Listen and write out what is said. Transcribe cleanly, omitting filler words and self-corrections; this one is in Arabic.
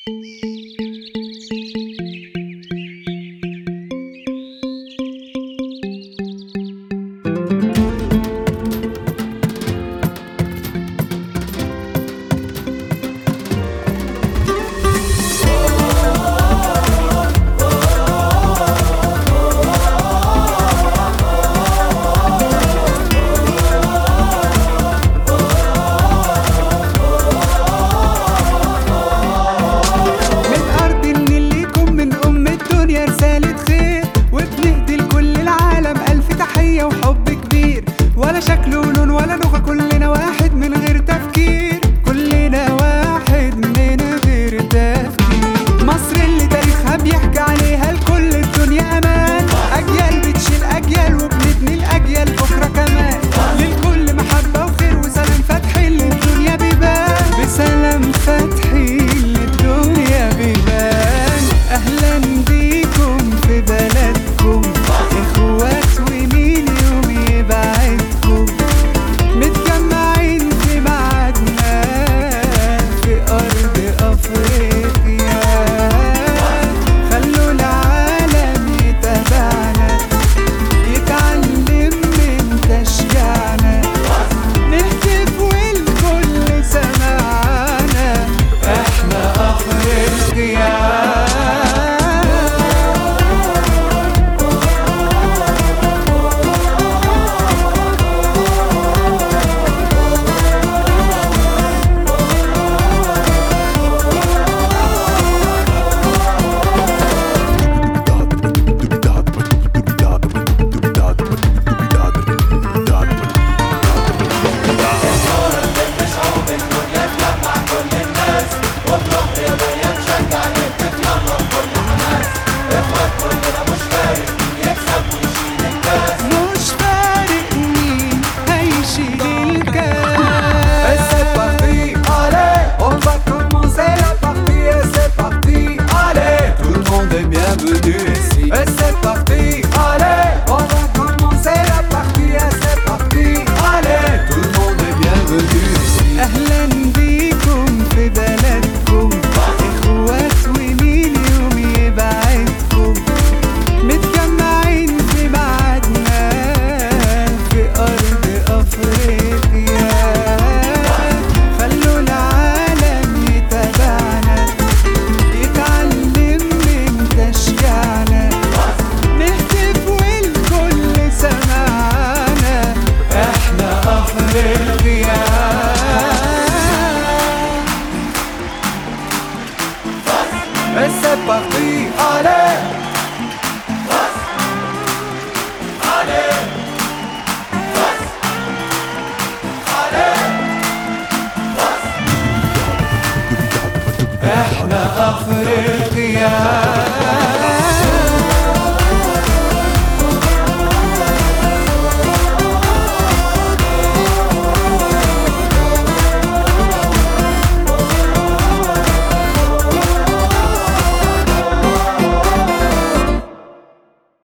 وحب كبير، ولا شكل ولون ولا لغة، كلنا واحد من غير تفكير، كلنا واحد من غير تفكير. مصر اللي تاريخها بيحكي عليها لكل الدنيا أمان، أجيال بتشيل أجيال وبنبني الأجيال بكرة كمان، للكل محبة وخير وسلام فاتحين للدنيا بيبان، بسلام فاتحين للدنيا بيبان. أهلا بيكم في بلدكم إخوات ومين يوم يبعدكم، متجمعين في ميعادنا في أرض أفريقيا، خلوا العالم يتابعنا يتعلم من تشجيعنا، نهتف والكل سمعنا احنا أفريقيا. Et c'est parti, allez, on va commencer la partie. Et c'est parti, allez, tout le monde est bienvenu ici. أهلا بيكم في بلدكم إخوات ومين يوم يبعدكم، متجمعين في ميعادنا في أرض أفريقيا، خلوا العالم يتابعنا يتعلم من تشجيعنا، نهتف والكل سمعنا احنا أفريقيا. Et c'est parti, allez, allez, allez, احنا أفريقيا.